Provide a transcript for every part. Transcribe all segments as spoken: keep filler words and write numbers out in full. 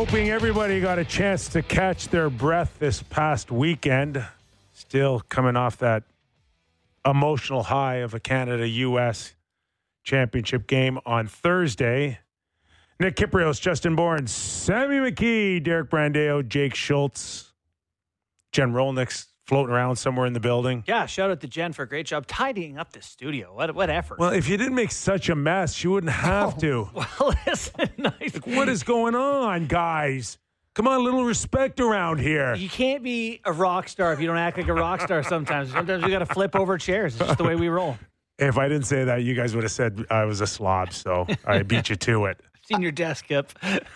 hoping everybody got a chance to catch their breath this past weekend. Still coming off that emotional high of a Canada-U S championship game on Thursday. Nick Kypreos, Justin Bourne, Sammy McKee, Derek Brandeo, Jake Schultz, Jen Rolnick's floating around somewhere in the building. Yeah, shout out to Jen for a great job tidying up the studio. What what effort. Well, if you didn't make such a mess, you wouldn't have oh, to. Well, listen, nice. Like, what is going on, guys? Come on, a little respect around here. You can't be a rock star if you don't act like a rock star sometimes. Sometimes we got to flip over chairs. It's just the way we roll. If I didn't say that, you guys would have said I was a slob, so I beat you to it. Seen your desk up.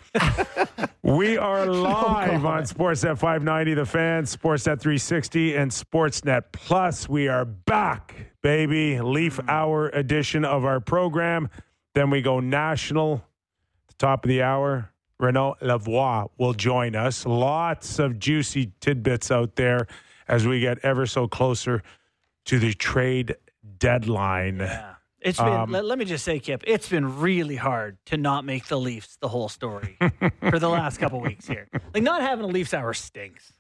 We are live on Sportsnet five ninety, The Fan, Sportsnet three sixty, and Sportsnet Plus. We are back, baby. Leaf Hour edition of our program. Then we go national. At the top of the hour, Renaud Lavoie will join us. Lots of juicy tidbits out there as we get ever so closer to the trade deadline. Yeah. It's been, um, let, let me just say, Kip, it's been really hard to not make the Leafs the whole story for the last couple weeks here. Like, not having a Leafs hour stinks.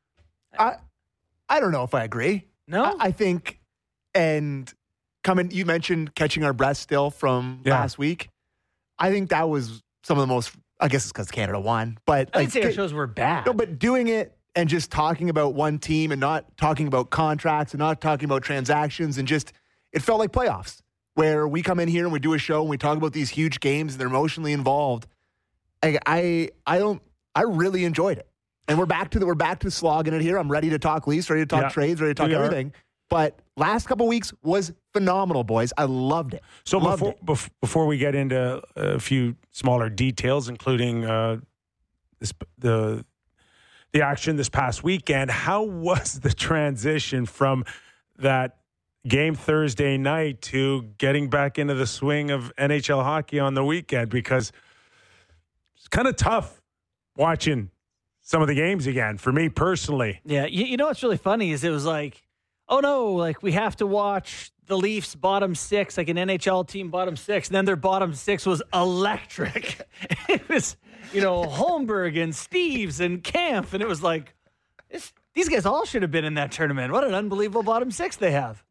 I I don't know if I agree. No? I, I think, and coming, you mentioned catching our breath still from Yeah. last week. I think that was some of the most, I guess it's because Canada won. But I like, didn't say our get- shows were bad. No, but doing it and just talking about one team and not talking about contracts and not talking about transactions and just, it felt like playoffs. Where we come in here and we do a show and we talk about these huge games and they're emotionally involved. I, I, I don't. I really enjoyed it, and we're back to the we're back to slogging it here. I'm ready to talk Leafs, ready to talk Yeah, trades, ready to talk we are. everything. But last couple weeks was phenomenal, boys. I loved it. So loved before it. bef- before we get into a few smaller details, including uh, this, the the action this past weekend, how was the transition from that game Thursday night to getting back into the swing of N H L hockey on the weekend? Because it's kind of tough watching some of the games again for me personally. Yeah, you, you know what's really funny is it was like, oh no, like we have to watch the Leafs bottom six, like an N H L team bottom six, and then their bottom six was electric. It was, you know, Holmberg and Steves and Kampf, and it was like, this, these guys all should have been in that tournament. What an unbelievable bottom six they have.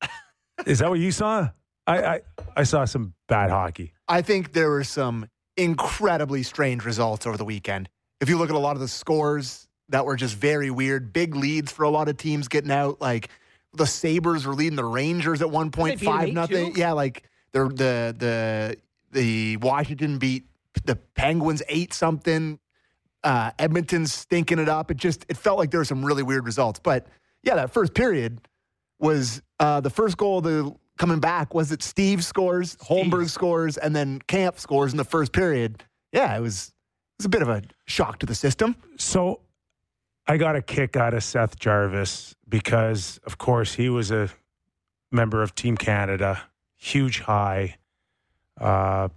Is that what you saw? I, I, I saw some bad hockey. I think there were some incredibly strange results over the weekend. If you look at a lot of the scores that were just very weird, big leads for a lot of teams getting out. Like the Sabres were leading the Rangers at one point, They beat them five eight nothing. two? Yeah, like the the the the Washington beat the Penguins eight something. Uh, Edmonton's stinking it up. It just it felt like there were some really weird results. But yeah, that first period was uh, the first goal. The coming back was it Steve scores, Holmberg scores, and then Kampf scores in the first period. Yeah, it was it was a bit of a shock to the system. So I got a kick out of Seth Jarvis because, of course, he was a member of Team Canada, huge high. Uh,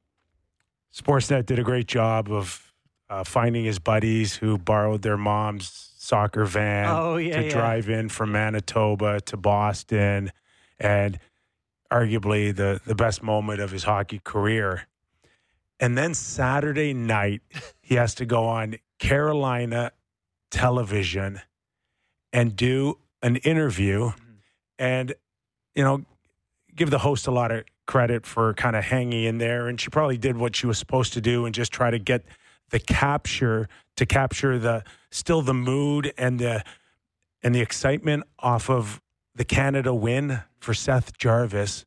Sportsnet did a great job of uh, finding his buddies who borrowed their mom's soccer van Oh, yeah, to yeah. drive in from Manitoba to Boston, and arguably the, the best moment of his hockey career. And then Saturday night, he has to go on Carolina television and do an interview and, you know, give the host a lot of credit for kind of hanging in there. And she probably did what she was supposed to do and just try to get the capture to capture the still the mood and the and the excitement off of the Canada win for Seth Jarvis.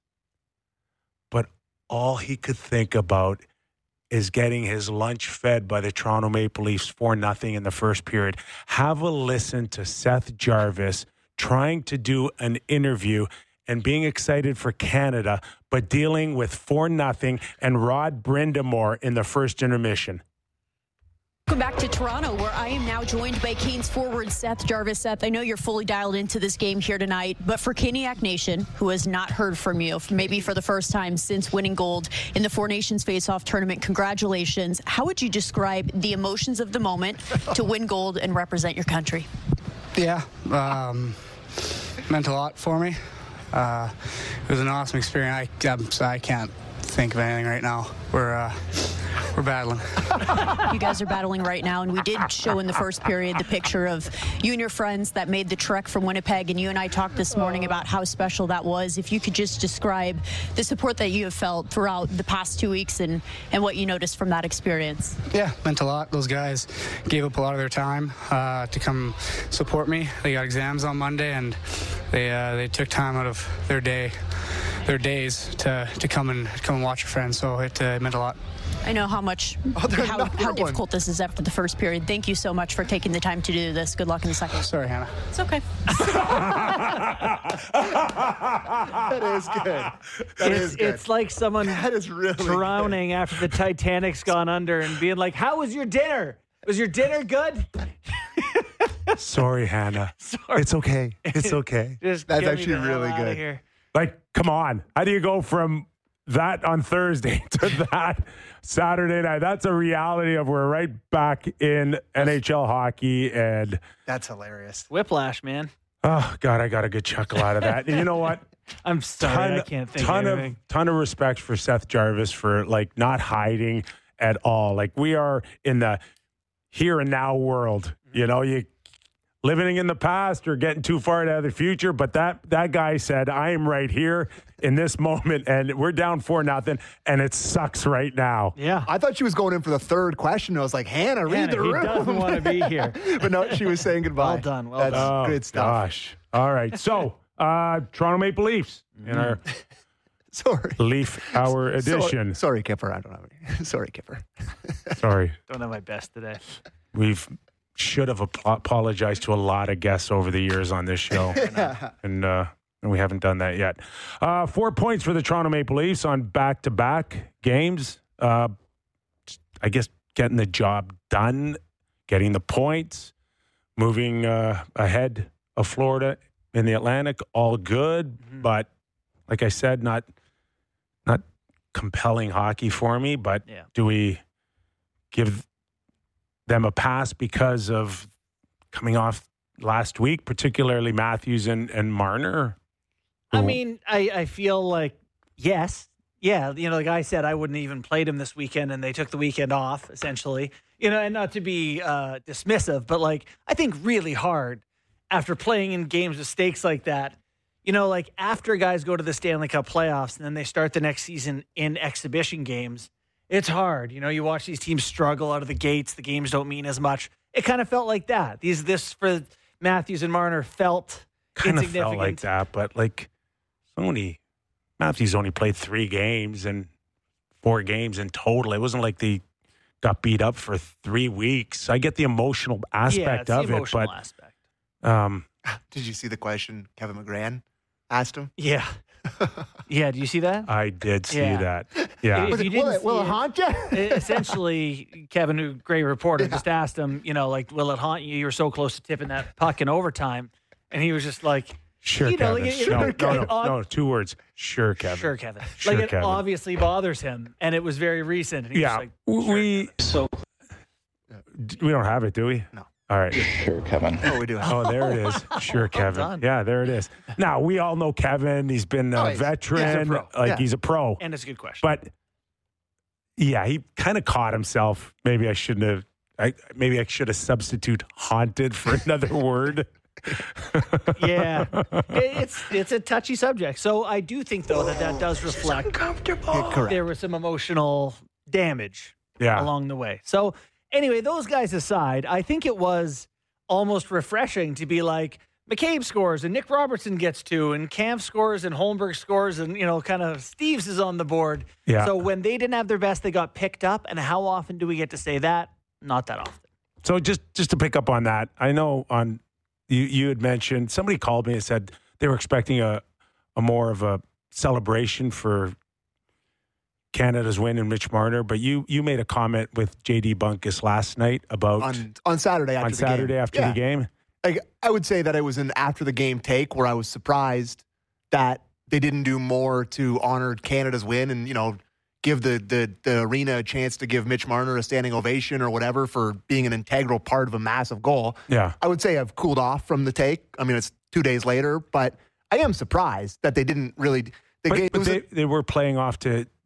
But all he could think about is getting his lunch fed by the Toronto Maple Leafs four nothing in the first period. Have a listen to Seth Jarvis trying to do an interview and being excited for Canada, but dealing with four nothing and Rod Brindamore in the first intermission. Welcome back to Toronto, where I am now joined by Canes forward Seth Jarvis. Seth, I know you're fully dialed into this game here tonight, but for Caniac Nation, who has not heard from you, maybe for the first time since winning gold in the Four Nations Face-Off tournament, congratulations. How would you describe the emotions of the moment to win gold and represent your country? Yeah, um, meant a lot for me. Uh, it was an awesome experience. I, I'm, I can't think of anything right now. We're uh, we're battling. You guys are battling right now, and we did show in the first period the picture of you and your friends that made the trek from Winnipeg, and you and I talked this morning about how special that was. If you could just describe the support that you have felt throughout the past two weeks and, and what you noticed from that experience. Yeah, meant a lot. Those guys gave up a lot of their time uh, to come support me. They got exams on Monday, and they uh, they took time out of their day, their days to to come and come and watch a friend. So it uh, meant a lot. I know how much, Oh, there's how, another how one. difficult this is after the first period. Thank you so much for taking the time to do this. Good luck in the second. Sorry, Hannah. It's okay. That is good. That It's, is good. it's like someone that is really drowning after the Titanic's gone under and being like, "How was your dinner? Was your dinner good?" Sorry, Hannah. Sorry. It's okay. It's okay. Just That's get me actually the hell really outta good. Here. Like, come on. How do you go from that on Thursday to that Saturday night? That's a reality of we're right back in N H L hockey. And, That's hilarious. Whiplash, man. oh, God, I got a good chuckle out of that. And you know what? I'm sorry, I can't think ton of of anything. ton of respect for Seth Jarvis for like not hiding at all. Like we are in the here and now world. You know, you living in the past or getting too far into the future. But that that guy said, "I am right here in this moment, and we're down four nothing, and it sucks right now." Yeah. I thought she was going in for the third question. I was like, Hannah, read Hannah, the he room. doesn't want to be here. But no, she was saying goodbye. Well done, well That's done. Oh, good stuff. gosh. All right. So, uh, Toronto Maple Leafs in our Sorry. Leaf Hour edition. Sorry, sorry, Kipper. I don't have any. Sorry, Kipper. Sorry. Don't have my best today. We've should have ap- apologized to a lot of guests over the years on this show, and uh, and we haven't done that yet. Uh, four points for the Toronto Maple Leafs on back-to-back games. Uh, I guess getting the job done, getting the points, moving uh, ahead of Florida in the Atlantic, all good. Mm-hmm. But like I said, not not compelling hockey for me. But Yeah. do we give them a pass because of coming off last week, particularly Matthews and, and Marner? I Who- mean, I, I feel like, yes. Yeah, you know, like I said, I wouldn't even played him this weekend, and they took the weekend off, essentially. You know, and not to be uh, dismissive, but, like, I think really hard after playing in games with stakes like that. You know, like, after guys go to the Stanley Cup playoffs and then they start the next season in exhibition games, it's hard. You know, you watch these teams struggle out of the gates. The games don't mean as much. It kind of felt like that. These, this for Matthews and Marner felt kind of insignificant. felt like that, but like so many. Matthews only played three games and four games in total. It wasn't like they got beat up for three weeks. I get the emotional yeah, aspect it's the of it, emotional but aspect. um, Did you see the question Kevin McGran asked him? Yeah. Yeah, do you see that? I did see Yeah. that. Yeah, If Will you it, will didn't it, will see it it- haunt you? Essentially, Kevin, who great reporter, just asked him, you know, like, will it haunt you? You were so close to tipping that puck in overtime. And he was just like, sure, you know, Kevin. like, it- no, it- no, no, it ob- no, two words. Sure, Kevin. sure, Kevin. Sure, like, it Kevin. obviously bothers him. And it was very recent. And he Yeah, was like, sure, we Kevin. d- we don't have it, do we? No. All right. Sure, Kevin. Oh, we do. Have Oh, there it is. Sure, Kevin. done. Yeah, there it is. Now, we all know Kevin. He's been Oh, a he's- veteran. he's a pro. Like, Yeah. he's a pro. And it's a good question. But, yeah, he kind of caught himself. Maybe I shouldn't have. I, maybe I should have substitute haunted for another word. yeah. It's, it's a touchy subject. So I do think, though, that that does reflect Correct. there was some emotional damage Yeah. along the way. So anyway, those guys aside, I think it was almost refreshing to be like, McCabe scores and Nick Robertson gets two and Camp scores and Holmberg scores and, you know, kind of Steves is on the board. Yeah. So when they didn't have their best, they got picked up. And how often do we get to say that? Not that often. So just just to pick up on that, I know on you you had mentioned somebody called me and said they were expecting a a more of a celebration for Canada's win and Mitch Marner, but you you made a comment with J D Bunkus last night about on on Saturday after on the Saturday game. after Yeah. the game. Like, I would say that it was an after the game take where I was surprised that they didn't do more to honor Canada's win and, you know, give the, the, the arena a chance to give Mitch Marner a standing ovation or whatever for being an integral part of a massive goal. Yeah. I would say I've cooled off from the take. I mean, it's two days later, but I am surprised that they didn't really. They But, gave, it but was they, a- they were playing off to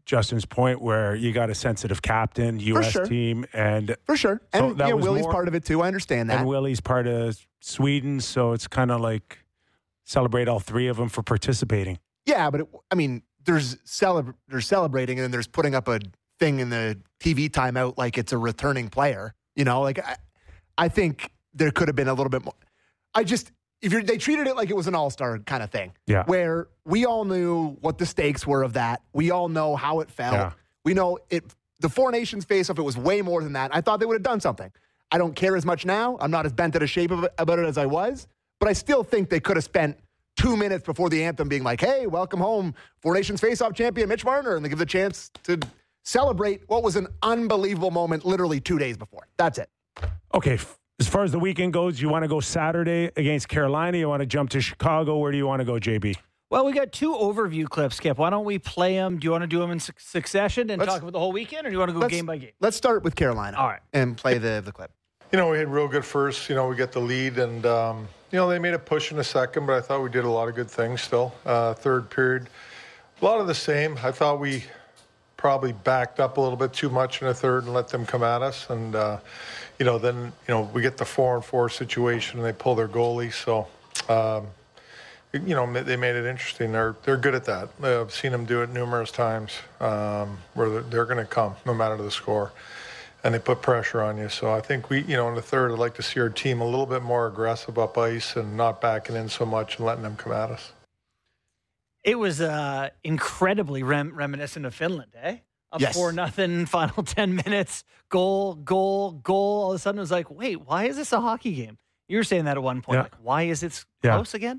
Justin's point where you got a sensitive captain, U S sure. team, and For sure. So And that you know, was Willie's more- part of it too. I understand that. and Willie's part of Sweden, so it's kind of like celebrate all three of them for participating. Yeah, but it, I mean, there's celebr- there's celebrating, and then there's putting up a thing in the T V timeout like it's a returning player. You know, like I, I think there could have been a little bit more. I just if you're they treated it like it was an all star kind of thing. Yeah. Where we all knew what the stakes were of that. We all know how it felt. Yeah. We know it. The Four Nations face off. It was way more than that. I thought they would have done something. I don't care as much now. I'm not as bent out of shape of it, about it as I was, but I still think they could have spent two minutes before the anthem being like, hey, welcome home, Four Nations face-off champion Mitch Marner, and they give the chance to celebrate what was an unbelievable moment literally two days before. That's it. Okay, f- as far as the weekend goes, you want to go Saturday against Carolina? You want to jump to Chicago? Where do you want to go, J B? Well, we got two overview clips, Skip. Why don't we play them? Do you want to do them in su- succession and Let's- talk about the whole weekend, or do you want to go Let's- game by game? Let's start with Carolina. All right. And play the, the clip. You know, we had real good first. You know, we get the lead, and, um, you know, they made a push in the second, but I thought we did a lot of good things still. Uh, third period, a lot of the same. I thought we probably backed up a little bit too much in the third and let them come at us. And, uh, you know, then, you know, we get the four and four situation, and they pull their goalie. So, um, you know, they made it interesting. They're they're good at that. I've seen them do it numerous times um, where they're, they're going to come no matter the score. And they put pressure on you. So I think we, you know, in the third, I'd like to see our team a little bit more aggressive up ice and not backing in so much and letting them come at us. It was uh, incredibly rem- reminiscent of Finland, eh? Up Yes. four nothing, final ten minutes, goal, goal, goal. All of a sudden, it was like, wait, why is this a hockey game? You were saying that at one point. Yeah. Like, why is it Yeah. close again?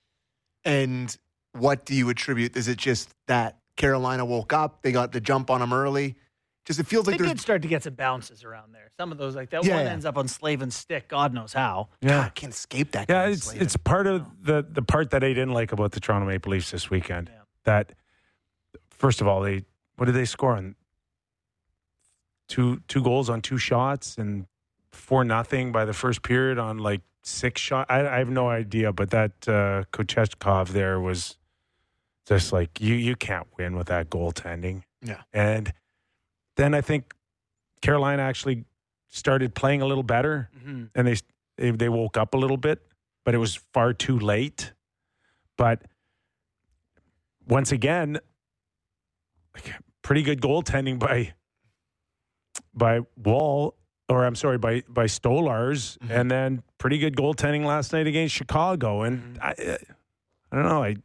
And what do you attribute? Is it just that Carolina woke up, they got the jump on them early? Just it feels like They there's did start to get some bounces around there. Some of those, like that Yeah, one yeah. ends up on Slavin's stick, God knows how. God, I can't escape that. Yeah, guy, it's Slavin. it's part of the the part that I didn't like about the Toronto Maple Leafs this weekend. Yeah. That first of all, they what did they score on? Two two goals on two shots and four nothing by the first period on like six shots. I, I have no idea, but that uh, Kochechkov there was just like you you can't win with that goaltending. Yeah. And then I think Carolina actually started playing a little better, Mm-hmm. and they, they they woke up a little bit, but it was far too late. But once again, like, pretty good goaltending by by Wall, or I'm sorry, by by Stolars, Mm-hmm. and then pretty good goaltending last night against Chicago. And Mm-hmm. I, I don't know, I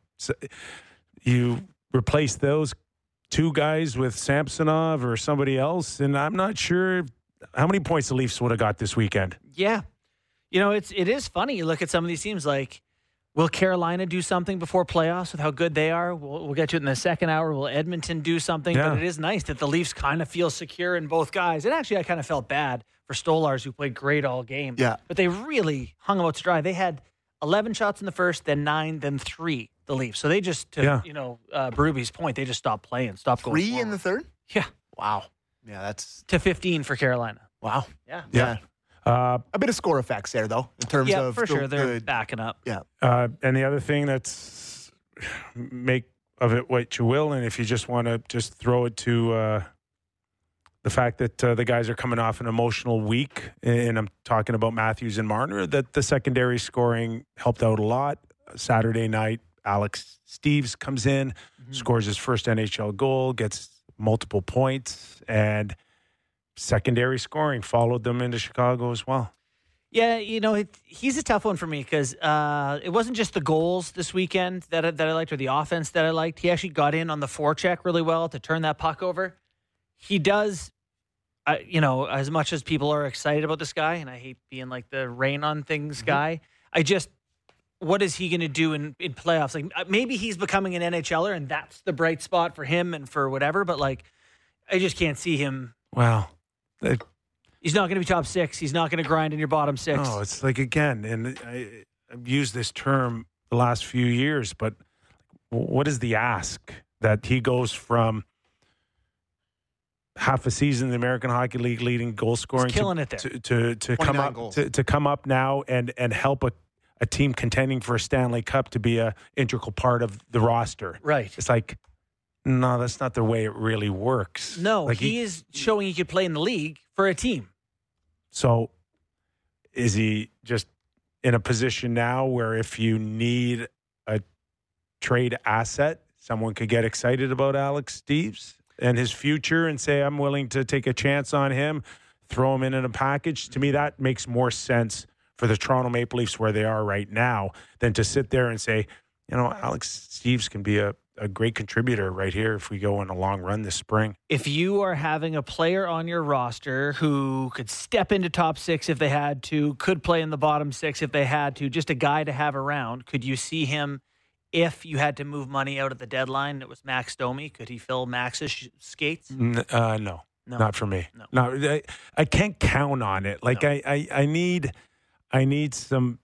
you replace those two guys with Samsonov or somebody else, and I'm not sure how many points the Leafs would have got this weekend. Yeah. You know, it's it is funny. You look at some of these teams like, will Carolina do something before playoffs with how good they are? We'll, we'll get to it in the second hour. Will Edmonton do something? Yeah. But it is nice that the Leafs kind of feel secure in both guys. And actually, I kind of felt bad for Stolars, who played great all game. Yeah. But they really hung them out to dry. They had eleven shots in the first, then nine, then three, the Leafs. So they just, to, Yeah. you know, uh, Berube's point, they just stopped playing, stopped going three in forward. the third. Yeah. Wow. Yeah, that's To fifteen for Carolina. wow. Yeah. Yeah. Uh, A bit of score effects there, though, in terms Yeah, of for the- sure. They're the- backing up. yeah. Uh, and the other thing that's make of it what you will, and if you just want to just throw it to uh, the fact that uh, the guys are coming off an emotional week, and I'm talking about Matthews and Marner, that the secondary scoring helped out a lot. Saturday night, Alex Steves comes in, Mm-hmm. scores his first N H L goal, gets multiple points, and secondary scoring followed them into Chicago as well. Yeah, you know, it, he's a tough one for me because uh, it wasn't just the goals this weekend that I, that I liked or the offense that I liked. He actually got in on the forecheck really well to turn that puck over. He does, uh, you know, as much as people are excited about this guy, and I hate being like the rain on things guy, I just, what is he going to do in, in playoffs? Like uh, maybe he's becoming an N H L er and that's the bright spot for him and for whatever, but like I just can't see him. Wow. It, He's not going to be top six. He's not going to grind in your bottom six. No, it's like, again, and I, I've used this term the last few years, but what is the ask that he goes from half a season in the American Hockey League leading goal scoring killing to, it there. to, to, to come twenty-nine up goals. to, to come up now and, and help a, a team contending for a Stanley Cup to be a integral part of the roster. Right. It's like, No, that's not the way it really works. No, Like he, is showing he could play in the league for a team. So is he just in a position now where if you need a trade asset, someone could get excited about Alex Steeves and his future and say, I'm willing to take a chance on him, throw him in in a package? To me, that makes more sense for the Toronto Maple Leafs where they are right now than to sit there and say, you know, Alex Steeves can be a, a great contributor right here if we go on a long run this spring. If you are having a player on your roster who could step into top six if they had to, could play in the bottom six if they had to, just a guy to have around, could you see him if you had to move money out at the deadline? It was Max Domi. Could he fill Max's sh- skates? N- uh, no, No. not for me. No. No, I, I can't count on it. Like No. I, I, I need, I need some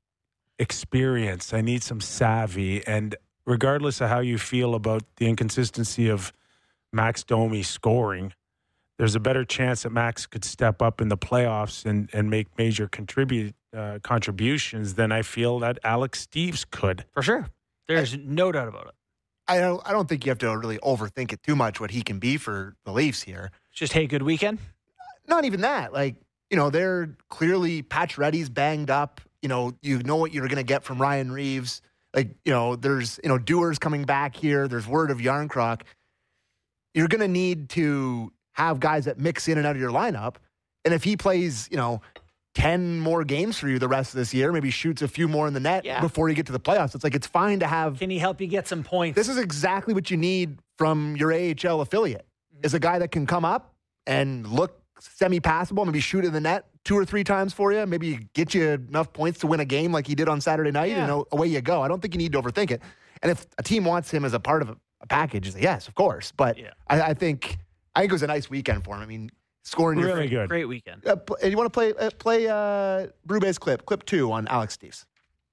experience. I need some savvy. And regardless of how you feel about the inconsistency of Max Domi scoring, there's a better chance that Max could step up in the playoffs and, and make major contribute uh, contributions than I feel that Alex Steeves could. For sure. There's no doubt about it. I don't. I don't think you have to really overthink it too much. What he can be for the Leafs here. It's just, hey, good weekend. Not even that. Like, you know, they're clearly Pacioretty's banged up. You know, you know what you're going to get from Ryan Reeves. Like, you know, there's, you know, Dewar's coming back here. There's word of Yarncroc. You're going to need to have guys that mix in and out of your lineup. And if he plays, you know, ten more games for you the rest of this year, maybe shoots a few more in the net Yeah. before you get to the playoffs, it's like it's fine to have. Can he help you get some points? This is exactly what you need from your A H L affiliate, is a guy that can come up and look semi-passable, maybe shoot in the net two or three times for you, maybe get you enough points to win a game like he did on Saturday night, Yeah. and away you go. I don't think you need to overthink it. And if a team wants him as a part of a, a package, yes, of course. But Yeah. I, I think I think it was a nice weekend for him. I mean, scoring your Really good. Great weekend. Uh, pl- you want to play uh, play uh, Brube's clip, clip two on Alex Steeves.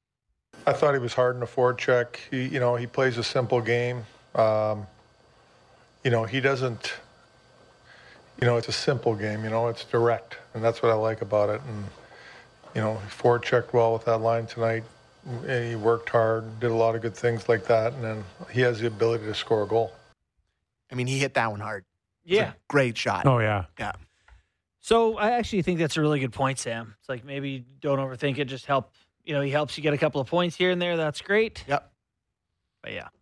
I thought he was hard in the forecheck. He, you know, he plays a simple game. Um, you know, he doesn't. You know, it's a simple game. You know, it's direct, and that's what I like about it. And you know, he forechecked well with that line tonight. And he worked hard, did a lot of good things like that, and then he has the ability to score a goal. I mean, he hit that one hard. It's Yeah. a great shot. Oh, yeah. Yeah. So I actually think that's a really good point, Sam. It's like maybe don't overthink it. Just help. You know, he helps you get a couple of points here and there. That's great. Yep. But yeah,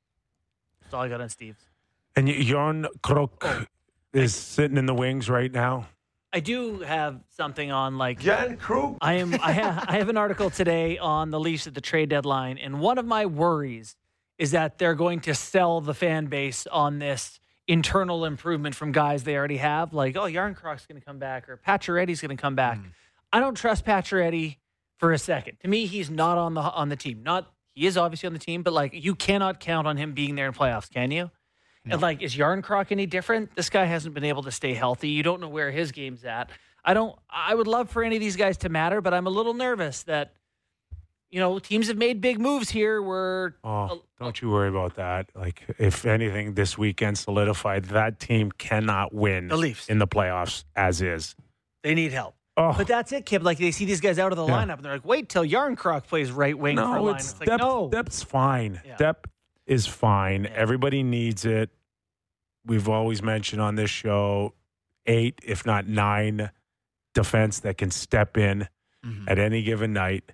that's all I got on Steve. And Jon Krok is sitting in the wings right now. I do have something on like Jan Krok. I am. I have. I have an article today on the Leafs at the trade deadline, and one of my worries is that they're going to sell the fan base on this internal improvement from guys they already have. Like, oh, Yarncroc's going to come back, or Pacioretty's going to come back. Mm. I don't trust Pacioretty for a second. To me, he's not on the on the team. Not he is obviously on the team, but like you cannot count on him being there in playoffs, can you? No. And like, is Yarncroc any different? This guy hasn't been able to stay healthy. You don't know where his game's at. I don't. I would love for any of these guys to matter, but I'm a little nervous that, you know, teams have made big moves here. Where Oh, don't you worry about that. Like, if anything, this weekend solidified that team cannot win The Leafs. in the playoffs as is. they need help. Oh, But that's it, Kip. Like they see these guys out of the Yeah. lineup, and they're like, "Wait till Yarncroc plays right wing for a no, line." it's, It's like, depth, no, depth's fine. Yeah. Depth is fine. Yeah. Everybody needs it. We've always mentioned on this show eight, if not nine, defense that can step in Mhm. at any given night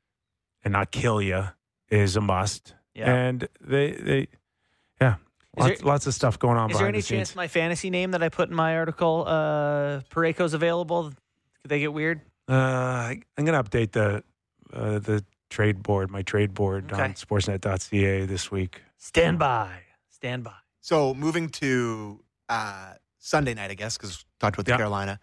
and not kill you is a must. Yeah. And they, they, yeah, Is lots, there- lots of stuff going on Is there behind any the scenes. chance my fantasy name that I put in my article, uh, Pareko's available? Could they get weird? Uh, I, I'm going to update the uh, the trade board, my trade board Okay. on sportsnet dot c a this week. Stand by. Stand by. So moving to uh, Sunday night, I guess, because talked about the Yeah. Carolina.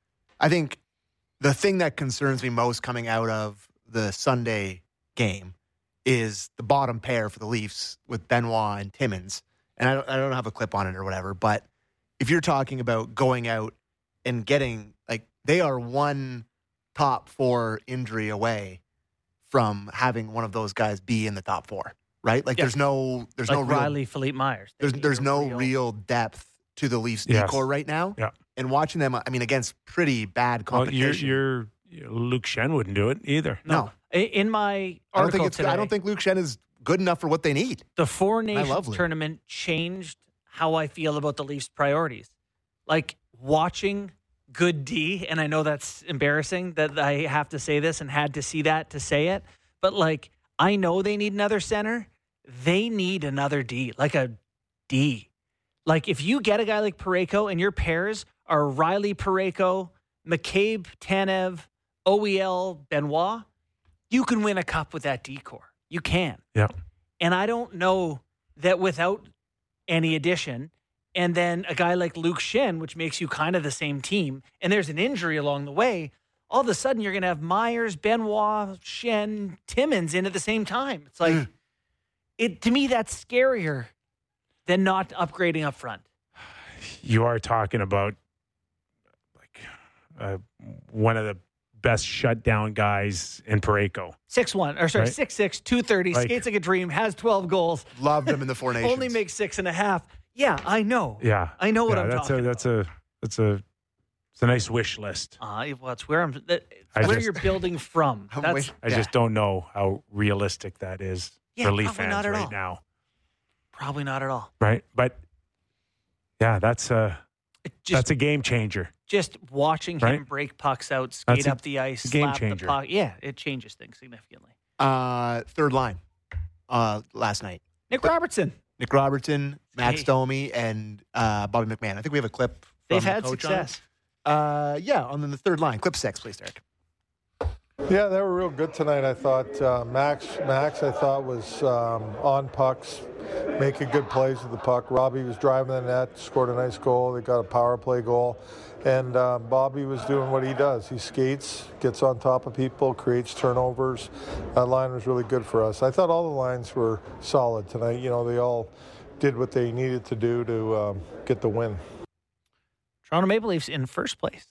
I think the thing that concerns me most coming out of the Sunday game is the bottom pair for the Leafs with Benoit and Timmins. And I don't, I don't have a clip on it or whatever, but if you're talking about going out and getting, like, they are one top four injury away from having one of those guys be in the top four, right? Like, Yeah. there's no, there's Like no real Riley, Philippe Myers. They there's need there's a no real, depth to the Leafs Yes. decor right now. Yeah. And watching them, I mean, against pretty bad Well, you're, competition. you're, Luke Shen wouldn't do it either. no, I- In my I don't article think it's. today, I don't think Luke Shen is good enough for what they need. The Four love Nations Lee. tournament changed how I feel about the Leafs' priorities. Like watching good D, and I know that's embarrassing that I have to say this and had to see that to say it, but like I know they need another center. They need another D, like a D. Like if you get a guy like Parayko and your pairs are Riley Parayko, McCabe, Tanev, O E L, Benoit, you can win a cup with that D core. You can. Yeah. And I don't know that without any addition, and then a guy like Luke Shen, which makes you kind of the same team, and there's an injury along the way, all of a sudden you're going to have Myers, Benoit, Shen, Timmins in at the same time. It's like, it to me, that's scarier than not upgrading up front. You are talking about like uh, one of the best shutdown guys in Parayko. six one, or sorry, Right. six six, two thirty, Like- skates like a dream, has twelve goals, Loved them in the Four Nations. only makes six and a half. Yeah, I know. Yeah, I know what yeah, I'm that's talking a, That's a that's a it's a nice wish list. Uh, well, it's where I'm. That, it's I where just- you're building from. I'm That's wait- I Yeah. just don't know how realistic that is Yeah, for Leaf probably fans not at right all. now. probably not at all. Right, but yeah, that's a It just that's a game changer. just watching him Right? break pucks out, skate That's a up the ice, game slap changer. the puck. Yeah, it changes things significantly. Uh, third line uh, last night. Nick Robertson. Nick Robertson, Max Hey. Domi, and uh, Bobby McMahon. I think we have a clip. They've from the had coach on it. success. Uh, yeah, on the third line. Clip six, please, Derek. Yeah, they were real good tonight. I thought uh, Max, Max, I thought was um, on pucks, making good plays with the puck. Robbie was driving the net, scored a nice goal. They got a power play goal, and uh, Bobby was doing what he does. He skates, gets on top of people, creates turnovers. That line was really good for us. I thought all the lines were solid tonight. You know, they all did what they needed to do to um, get the win. Toronto Maple Leafs in first place.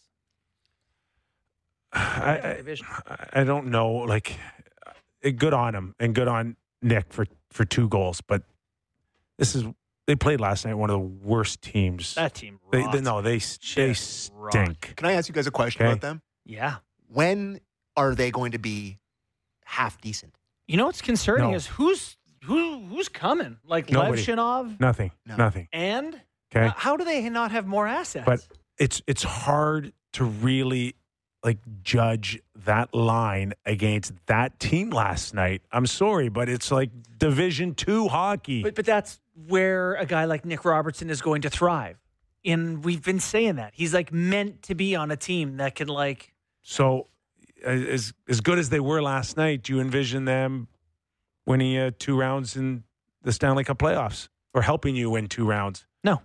I, Division. I I don't know. Like, uh, good on him and good on Nick for for two goals. But this is they played last night. One of the worst teams. That team. They, rots. they no, they they Just stink. Can I ask you guys a question Okay. about them? Yeah. When are they going to be half decent? You know what's concerning No. is who's who who's coming? Like Nobody. Levshinov Nothing. No. Nothing. and Okay. uh, how do they not have more assets? But it's it's hard to really like judge that line against that team last night. I'm sorry, but it's like Division Two hockey. But but that's where a guy like Nick Robertson is going to thrive. And we've been saying that. He's like meant to be on a team that can like So, as as good as they were last night, do you envision them winning uh, two rounds in the Stanley Cup playoffs or helping you win two rounds? no.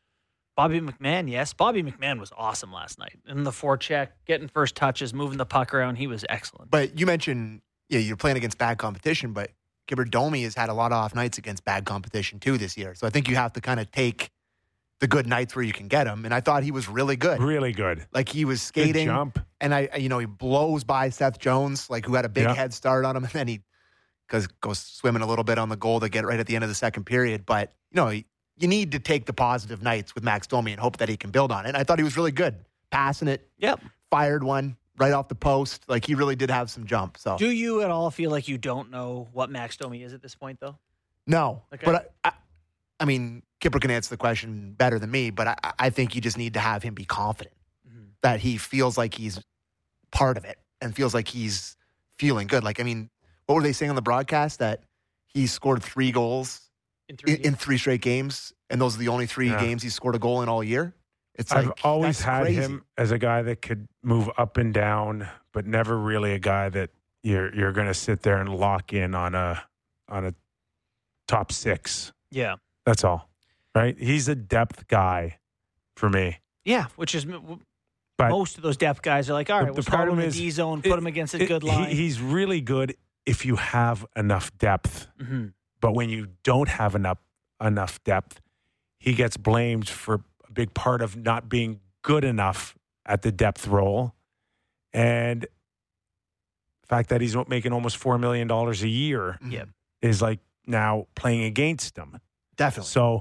Bobby McMahon, yes. Bobby McMahon was awesome last night. In the forecheck, getting first touches, moving the puck around, he was excellent. But you mentioned, yeah, you're playing against bad competition, but Gibber Domi has had a lot of off nights against bad competition too this year. So I think you have to kind of take the good nights where you can get them. And I thought he was really good. Really good. Like he was Good skating, jump. and I, you know, he blows by Seth Jones, like who had a big Yeah. head start on him, and then he goes goes swimming a little bit on the goal to get it right at the end of the second period. But you know, you need to take the positive nights with Max Domi and hope that he can build on it. And I thought he was really good, passing it, Yep. fired one right off the post. Like he really did have some jump. So Do you at all feel like you don't know what Max Domi is at this point, though? no, Okay. but I, I, I mean, Kipper can answer the question better than me. But I, I think you just need to have him be confident Mhm. that he feels like he's part of it and feels like he's feeling good. Like, I mean, what were they saying on the broadcast that he scored three goals In three in, in three straight games, and those are the only three Yeah. games he scored a goal in all year? It's I've like always that's had crazy. him as a guy that could move up and down, but never really a guy that you're you're going to sit there and lock in on a on a top six. Yeah. That's all, right? He's a depth guy for me. Yeah, which is m- But most of those depth guys are like, all right, the- we'll the start him in problem the is D zone, put it- him against a It- good he- line. he's really good if you have enough depth. Mhm. But when you don't have enough enough depth, he gets blamed for a big part of not being good enough at the depth role. And the fact that he's making almost four million dollars a year Mhm. Yeah. is like now playing against him. Definitely. So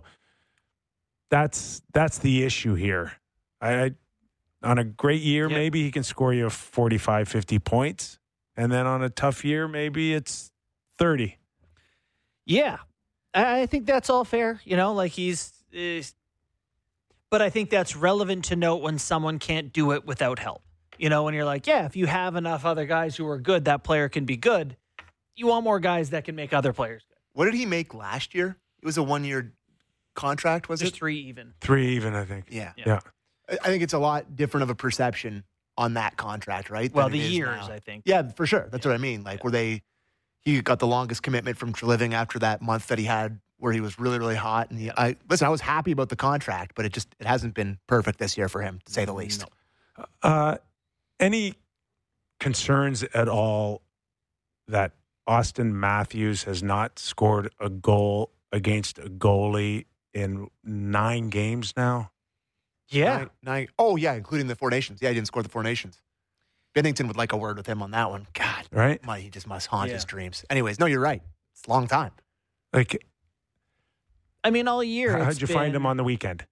that's that's the issue here. I, I on a great year, Yep. maybe he can score you forty-five, fifty points. And then on a tough year, maybe it's thirty. Yeah, I I think that's all fair. You know, like he's, is, but I think that's relevant to note when someone can't do it without help. You know, when you're like, yeah, if you have enough other guys who are good, that player can be good. You want more guys that can make other players good. What did he make last year? It was a one-year contract, was Just it? three even. Three even, I think. Yeah. Yeah. Yeah. I I think it's a lot different of a perception on that contract, right? Well, than the it is years, now. I think. Yeah, for sure. That's what I mean. Like, where they, he got the longest commitment from Treliving after that month that he had where he was really, really hot. And he, I listen, I was happy about the contract, but it just, it hasn't been perfect this year for him, to say the least. Uh, any concerns at all that Austin Matthews has not scored a goal against a goalie in nine games now? Yeah. Nine, nine, oh, yeah, including the Four Nations. Yeah, he didn't score the Four Nations. Bennington would like a word with him on that one. God, Right? my, he just must haunt Yeah. his dreams. Anyways, no, you're right. It's a long time. Like, I mean, all year. how'd it's you find been- him on the weekend?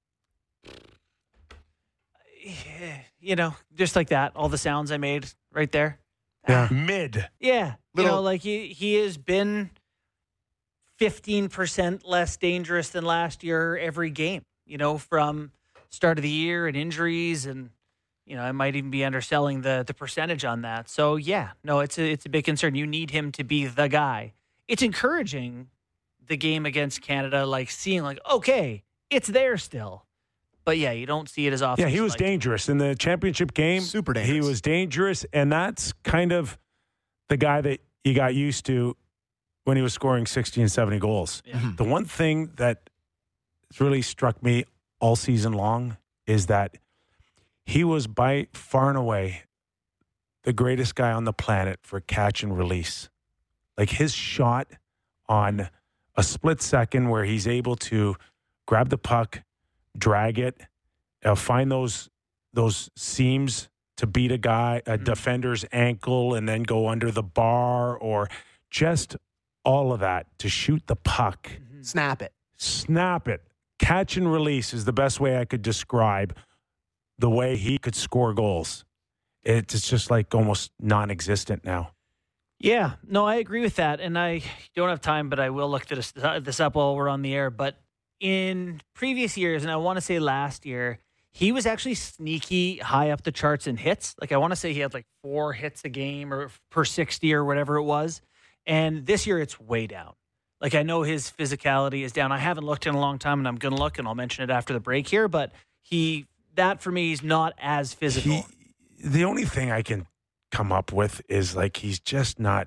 You know, just like that. All the sounds I made right there. Yeah. Mid. Yeah. You Little- know, like he, he has been fifteen percent less dangerous than last year every game, you know, from start of the year and injuries. And, you know, I might even be underselling the, the percentage on that. So, yeah, no, it's a, it's a big concern. You need him to be the guy. It's encouraging the game against Canada, like seeing like, okay, it's there still. But, yeah, you don't see it as often. Yeah, he as was like- dangerous in the championship game. Super He dangerous. was dangerous, and that's kind of the guy that you got used to when he was scoring sixty and seventy goals. Yeah. Mhm. The one thing that has really struck me all season long is that he was by far and away the greatest guy on the planet for catch and release. Like his shot on a split second where he's able to grab the puck, drag it, uh, find those those seams to beat a guy, a Mhm. defender's ankle, and then go under the bar, or just all of that to shoot the puck, Mhm. Snap it. snap it, catch and release is the best way I could describe the way he could score goals. It's just like almost non-existent now. Yeah, no, I agree with that. And I don't have time, but I will look this, this up while we're on the air. But in previous years, and I want to say last year, he was actually sneaky high up the charts in hits. Like I want to say he had like four hits a game or per sixty or whatever it was. And this year it's way down. Like I know his physicality is down. I haven't looked in a long time and I'm going to look and I'll mention it after the break here. But he, that for me is not as physical. He, the only thing I can come up with is like he's just not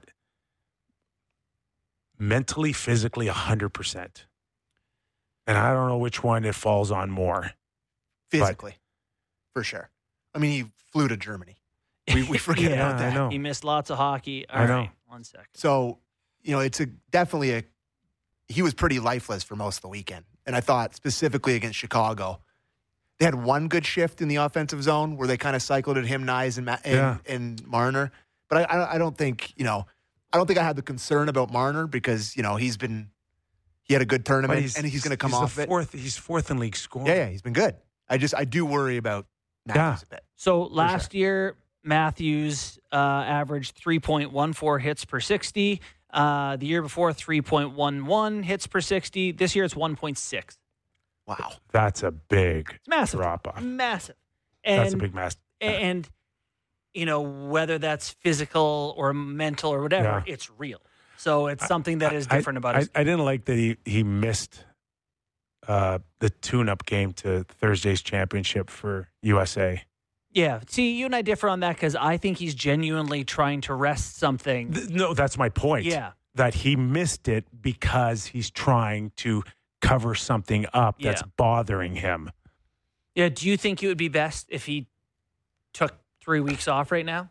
mentally, physically one hundred percent. And I don't know which one it falls on more. Physically, for sure. I mean, he flew to Germany. We, we forget Yeah, about I that. know. He missed lots of hockey. All I know. right, one second. So, you know, it's a definitely a. He was pretty lifeless for most of the weekend, and I thought specifically against Chicago, they had one good shift in the offensive zone where they kind of cycled at him, Nyes, and Ma- and, Yeah. and Marner. But I, I, I don't think you know, I don't think I had the concern about Marner because you know he's been, he had a good But tournament and he's going to come he's off the it. fourth, He's fourth in league scoring. Yeah, yeah, he's been good. I just I do worry about Matthews a bit. So last year, Matthews uh, averaged three point one four hits per sixty. Uh, the year before, three point one one hits per sixty. This year, it's one point six. Wow. That's a big It's massive. drop off. Massive. And, That's a big mess. And, you know, whether that's physical or mental or whatever, Yeah. it's real. So it's something that is I- different about I, his I didn't like that he, he missed uh, the tune-up game to Thursday's championship for U S A. Yeah. See, you and I differ on that because I think he's genuinely trying to rest something. Th- No, that's my point. Yeah. That he missed it because he's trying to cover something up that's Yeah. bothering him. Yeah. Do you think it would be best if he took three weeks off right now?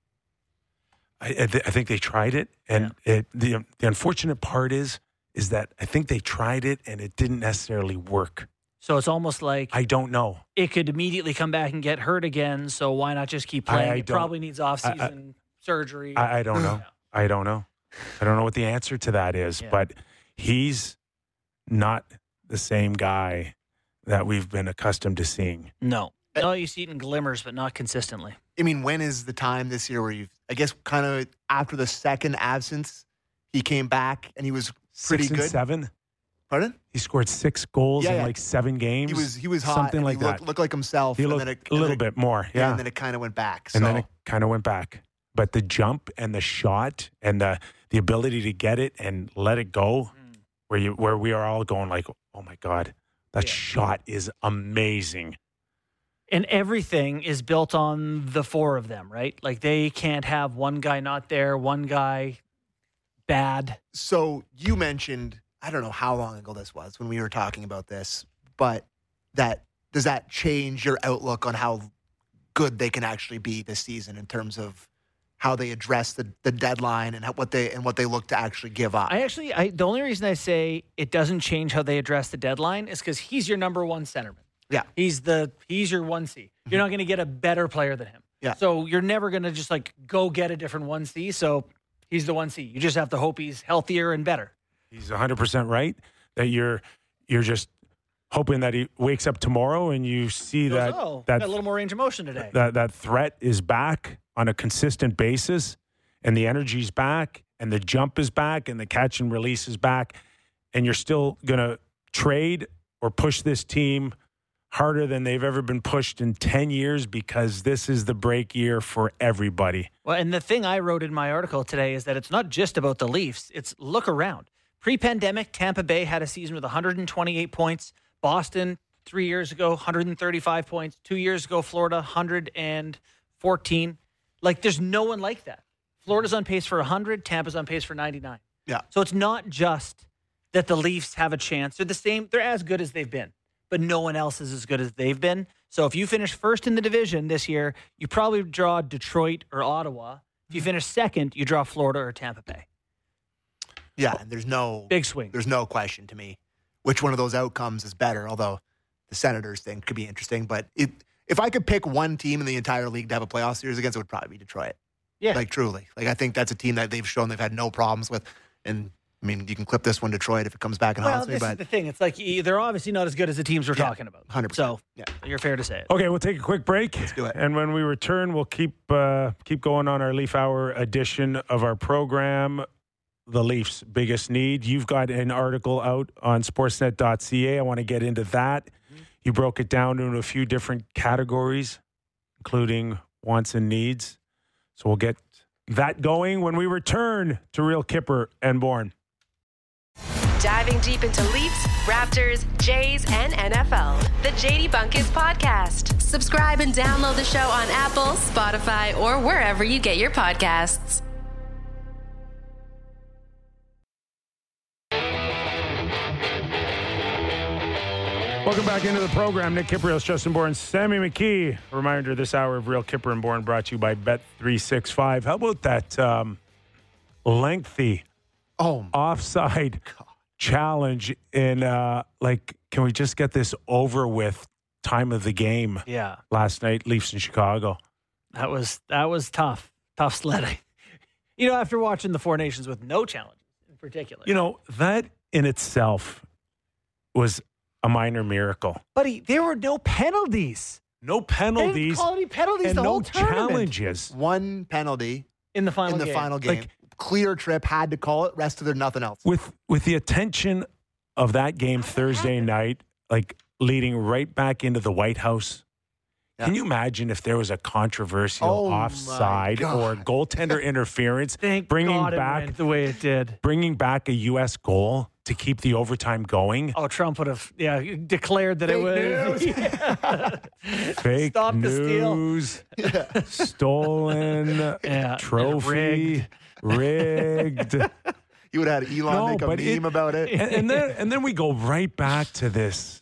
I, I, th- I think they tried it, and it, the the unfortunate part is is that I think they tried it and it didn't necessarily work. So it's almost like I don't know. it could immediately come back and get hurt again. So why not just keep I- playing? I it don't- probably needs off-season surgery. I, I don't know. I don't know. I don't know what the answer to that is, Yeah. but he's not the same guy that we've been accustomed to seeing. no. No, you see it in glimmers, but not consistently. I mean, when is the time this year where you've, I guess, kind of after the second absence, he came back and he was pretty six and good. seven. Pardon? He scored six goals Yeah, in yeah. like seven games. He was he was hot. something and like he looked, that. Looked like himself. He and looked then it, a and little then it- bit more, Yeah, yeah. and then it kind of went back. So and then it kind of went back. But the jump and the shot and the the ability to get it and let it go, Mm. where you where we are all going like, oh my god, that Yeah. shot is amazing. And everything is built on the four of them, right? Like they can't have one guy not there, one guy bad. So you mentioned, I don't know how long ago this was when we were talking about this, but that does that change your outlook on how good they can actually be this season in terms of how they address the, the deadline and how, what they and what they look to actually give up? I actually, I the only reason I say it doesn't change how they address the deadline is because he's your number one centerman. Yeah. He's the he's your one C. You're not going to get a better player than him. Yeah. So you're never going to just like go get a different one C. So he's the one C. You just have to hope he's healthier and better. He's one hundred percent right that you're you're just hoping that he wakes up tomorrow and you see Goes, that oh, that got a little more range of motion today. that that threat is back on a consistent basis, and the energy's back, and the jump is back, and the catch and release is back, and you're still gonna trade or push this team harder than they've ever been pushed in ten years because this is the break year for everybody. Well, and the thing I wrote in my article today is that it's not just about the Leafs. It's look around. Pre-pandemic, Tampa Bay had a season with one hundred twenty-eight points. Boston, three years ago, one hundred thirty-five points. Two years ago, Florida, one hundred fourteen. Like, there's no one like that. Florida's on pace for one hundred. Tampa's on pace for ninety-nine. Yeah. So it's not just that the Leafs have a chance. They're the same. They're as good as they've been, but no one else is as good as they've been. So if you finish first in the division this year, you probably draw Detroit or Ottawa. If you finish second, you draw Florida or Tampa Bay. Yeah, and there's no Big swing. There's no question to me which one of those outcomes is better. Although the Senators thing could be interesting, but it, if I could pick one team in the entire league to have a playoff series against, it would probably be Detroit. Yeah. Like truly, like I think that's a team that they've shown they've had no problems with. And I mean, you can clip this one, Detroit, if it comes back and Well, haunts me. this is But the thing. It's like y- they're obviously not as good as the teams we're Yeah, talking about. one hundred percent. So Yeah. you're fair to say it. Okay, we'll take a quick break. Let's do it. And when we return, we'll keep uh, keep going on our Leaf Hour edition of our program, The Leafs' Biggest Need. You've got an article out on sportsnet dot c a. I want to get into that. You broke it down into a few different categories, including wants and needs. So we'll get that going when we return to Real Kipper and Bourne. Diving deep into Leafs, Raptors, Jays, and N F L. The J D Bunkis Podcast. Subscribe and download the show on Apple, Spotify, or wherever you get your podcasts. Welcome back into the program. Nick Kiprios, Justin Bourne, Sammy McKee. A reminder, this hour of Real Kipper and Bourne brought to you by Bet three sixty-five. How about that um, lengthy oh, my offside challenge in, uh, like, can we just get this over with time of the game Yeah. last night, Leafs in Chicago? That was that was tough. Tough sledding. You know, after watching the Four Nations with no challenges in particular. You know, that in itself was a minor miracle. Buddy, there were no penalties. No They didn't penalties call any penalties and the no whole tournament. challenges. one penalty In the final in the game. final game. Like- Clear trip, had to call it. Rest of there, nothing else. With with the attention of that game Thursday night, like leading right back into the White House. Yeah. Can you imagine if there was a controversial Oh, my offside or God. goaltender interference, Thank bringing God it back went the way it did. bringing back a U S goal to keep the overtime going? Oh, Trump would have, yeah, declared that Fake it was. news. Yeah. Fake Stop the steal. news, stolen Yeah, trophy, rigged. You would have had Elon No, make a but meme it- about it. and, and then and then we go right back to this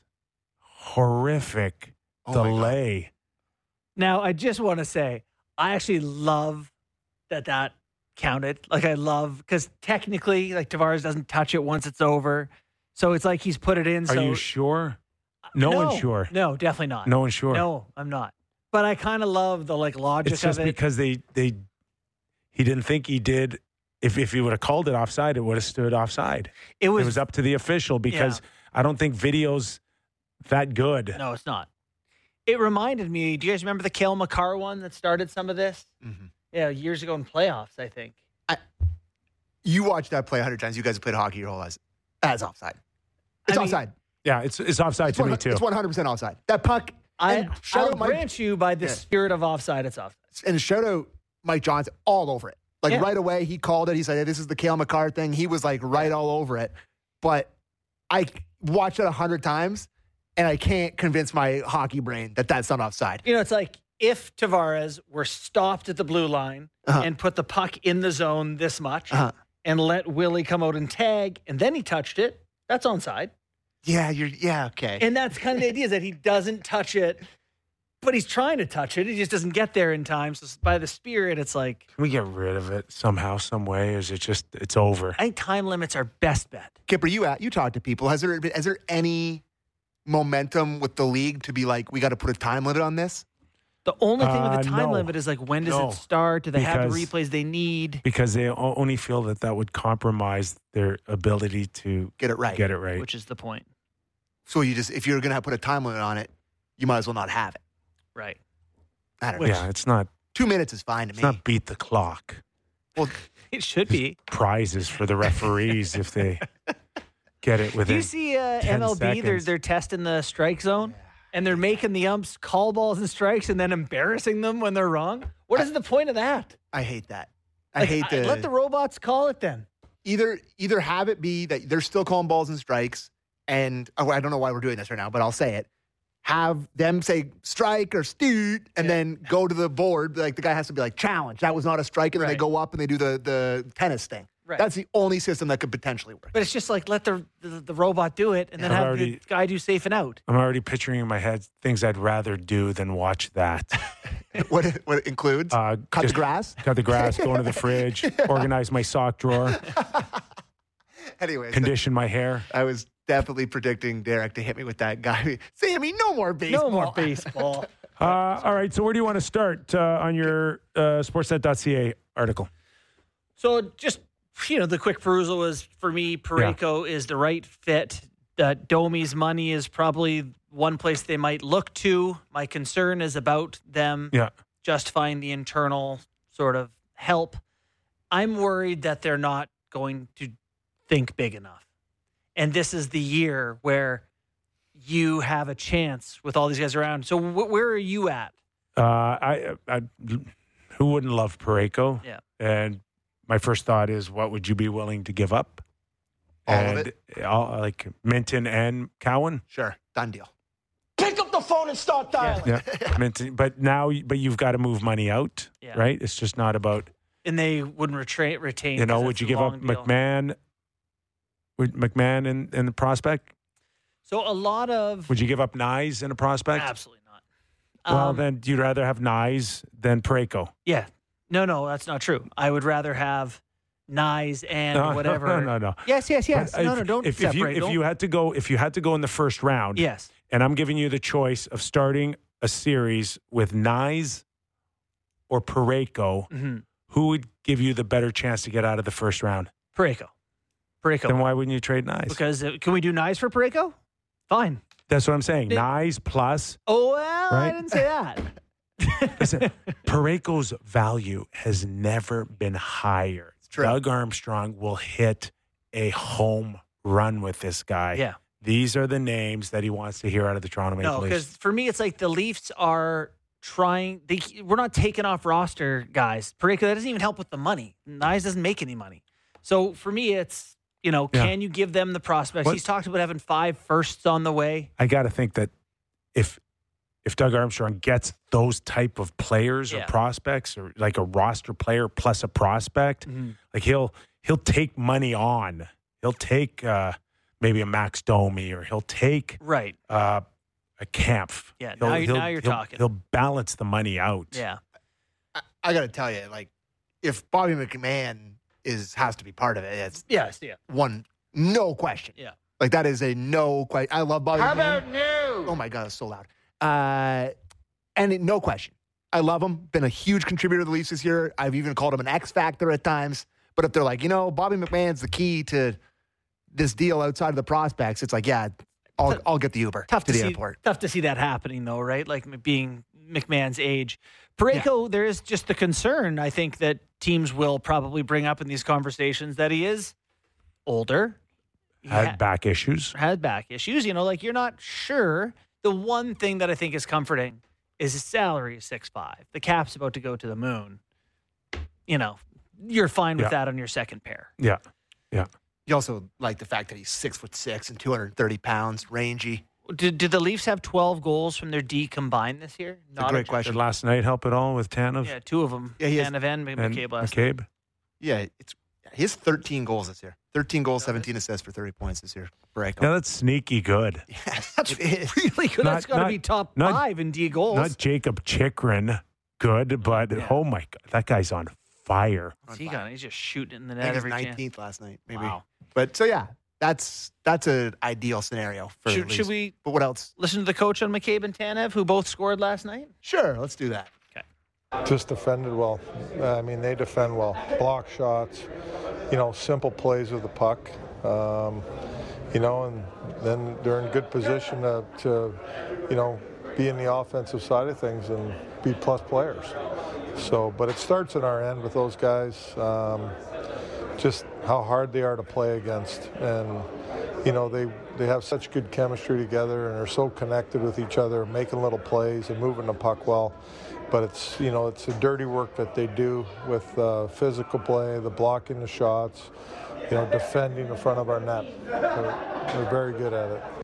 horrific Oh, my God. delay. Now, I just want to say, I actually love that that counted. Like, I love, because technically, like, Tavares doesn't touch it once it's over. So it's like he's put it in. Are so you sure? No, one's sure. No, definitely not. No one's sure. No, I'm not. But I kind of love the, like, logic it's just of it. because they they he didn't think he did. If if he would have called it offside, it would have stood offside. it, was, it was up to the official because I don't think video's that good. No, it's not. It reminded me, do you guys remember the Cale Makar one that started some of this? Mhm. Yeah, years ago in playoffs, I think. You watch that play a hundred times. You guys have played hockey your whole lives. That's offside. It's I mean, offside. Yeah, it's it's offside It's to one, me too. It's one hundred percent offside. That puck. I, and shout I'll out Mike, grant you by the Yeah. spirit of offside, it's offside. and shout out Mike Johnson all over it. Like Yeah. right away, he called it. He said, hey, "This is the Cale Makar thing." He was like right all over it. But I watched it a hundred times, and I can't convince my hockey brain that that's not offside. You know, it's like if Tavares were stopped at the blue line Uh-huh. and put the puck in the zone this much Uh-huh. and let Willie come out and tag, and then he touched it, that's onside. Yeah, you're. Yeah, okay. And that's kind of the idea is that he doesn't touch it, but he's trying to touch it. He just doesn't get there in time. So by the spirit, it's like, Can we get rid of it somehow, some way? Or is it just it's over? I think time limits are best bet. Kipper, you at you talk to people. Has there been, has there any momentum with the league to be like, we got to put a time limit on this? The only thing with Uh, the time no. limit is like, when does No. it start? Do they have the Because- replays they need? Because they o- only feel that that would compromise their ability to Get it right. get it right. Which is the point. So you just, if you're going to put a time limit on it, you might as well not have it. Right. I don't know. yeah, it's not Two minutes is fine to it's me. not beat the clock. Well, It should be. Prizes for the referees if they get it Do within. you see uh, ten M L B? They're seconds. they're testing the strike zone, and they're making the umps call balls and strikes, and then embarrassing them when they're wrong. What is the point of that? I hate that. I Like, hate the let the robots call it then. either either have it be that they're still calling balls and strikes, and oh, I don't know why we're doing this right now, but I'll say it. Have them say strike or stoot, and Yeah. then go to the board. Like the guy has to be like challenge. That was not a strike, and then they Right. go up and they do the the tennis thing. Right. That's the only system that could potentially work. But it's just like let the the, the robot do it, and then Yeah. have I've already- the guy do safe and out. I'm already picturing in my head things I'd rather do than watch that. what it, what it includes? Uh, Cut just the grass. Cut the grass, go into the fridge, organize my sock drawer, Anyways, condition my hair. I was definitely predicting Derek to hit me with that guy. Sammy, no more baseball. No more baseball. Uh, all right, so where do you want to start uh, on your uh, sportsnet dot c a article? So just, you know, the quick perusal was, for me, Parayko is the right fit. Uh, Domi's money is probably one place they might look to. My concern is about them Yeah. justifying the internal sort of help. I'm worried that they're not going to think big enough. And this is the year where you have a chance with all these guys around. So wh- where are you at? Uh, I, I, who wouldn't love Parayko? Yeah. And my first thought is, what would you be willing to give up? All of and all, like Minton and Cowan. Sure, done deal. Pick up the phone and start dialing. Yeah, Minton. But now, but you've got to move money out, Yeah. right? It's just not about. And they wouldn't retra- retain. You know, 'cause would that's you a give up long deal. McMahon? Would McMahon and, and the prospect? So a lot of Would you give up Nyes and a prospect? absolutely not. Well, Um, then you'd rather have Nyes than Parayko. yeah, no, no, that's not true. I would rather have Nyes and No, whatever. No, no, no. Yes, yes, yes. But no, if- no, don't if, if you separate. if don't- you had to go if you had to go in the first round, yes, and I'm giving you the choice of starting a series with Nyes or Parayko, mm-hmm. who would give you the better chance to get out of the first round? Parayko, Parayko. Then why wouldn't you trade Nyes? Because uh, can we do Nyes for Parayko? Fine. That's what I'm saying. They- Nyes plus. Oh well, I Right? didn't say that. Listen, Parayko's value has never been higher. true. Doug Armstrong will hit a home run with this guy. Yeah. These are the names that he wants to hear out of the Toronto Maple No, Leafs. because for me, it's like the Leafs are trying. They we're not taking off roster guys. Parayko, that doesn't even help with the money. Nyes doesn't make any money. So for me, it's you know, Yeah. can you give them the prospects? What- He's talked about having five firsts on the way. I got to think that if if Doug Armstrong gets those type of players Yeah. or prospects, or like a roster player plus a prospect, like he'll he'll take money on. He'll take uh, maybe a Max Domi, or he'll take Right. uh, a Kampf. Yeah, He'll- now you- he'll- now you're he'll- talking. He'll balance the money out. Yeah. I, I got to tell you, like, if Bobby McMahon is has to be part of it, it's Yes. Yeah. one, no question. Yeah. Like, that is a no question. I love Bobby How McMahon. about new? Oh my God, it's so loud. Uh, and it, no question. I love him. Been a huge contributor to the Leafs this year. I've even called him an X factor at times. But if they're like, you know, Bobby McMahon's the key to this deal outside of the prospects, it's like, yeah, I'll, I'll get the Uber Tough to to, the see. airport. Tough to see that happening, though, right? Like being McMahon's age. Parayko, yeah. there is just the concern, I think, that teams will probably bring up in these conversations that he is older. He had ha- back issues. Had back issues. You know, like you're not sure. The one thing that I think is comforting is his salary is six five. The cap's about to go to the moon. You know, you're fine with yeah. that on your second pair. Yeah, yeah. You also like the fact that he's six foot six and two hundred thirty pounds, rangy. Did, did the Leafs have twelve goals from their D combined this year? Not a great a, question. Did last night help at all with Tanev? Yeah, two of them. Yeah, he has, Tanev and McCabe last McCabe. night. Yeah, it's he has thirteen goals this year. thirteen goals, seventeen assists for thirty points this year. Parayko. Yeah, that's sneaky good. Yes, that's really good. Not, that's got to be top not, five in D goals. Not Jacob Chikrin good, but yeah. oh my God, that guy's on fire. What's he got? He's just shooting in the net I think every he's nineteenth chance. last night, maybe. Wow. But so yeah, that's that's an ideal scenario for should, the should we? But what else? Listen to the coach on McCabe and Tanev, who both scored last night. Sure, let's do that. Okay. Just defended well. Uh, I mean, they defend well. Block shots, you know, simple plays with the puck. Um, you know, and then they're in good position to, to, you know, be in the offensive side of things and be plus players. So, but it starts in our end with those guys. Um, just how hard they are to play against, and you know they they have such good chemistry together and are so connected with each other, making little plays and moving the puck well. But it's you know it's the dirty work that they do with uh, physical play, the blocking the shots, you know, defending in front of our net. They're, they're very good at it.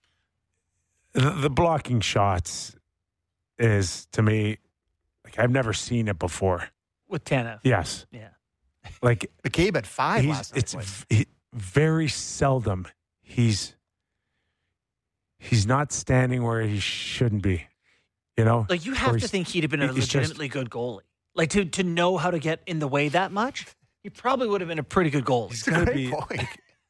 The, the blocking shots is, to me, like I've never seen it before. With Tanev. Yes. Yeah. Like McCabe at five last night. It's v- very seldom he's he's not standing where he shouldn't be. You know, like you have to think he'd have been a legitimately just, good goalie. Like to to know how to get in the way that much, he probably would have been a pretty good goalie. He's got to be like,